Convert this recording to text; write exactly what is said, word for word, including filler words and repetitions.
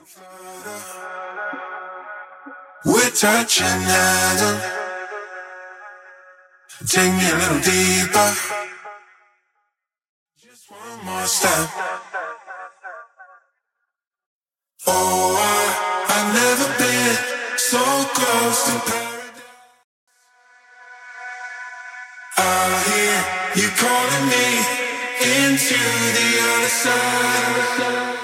We're touching heaven. Take me a little deeper. Just one more step. Oh, I, I've never been so close to paradise. I hear you calling me into the other side.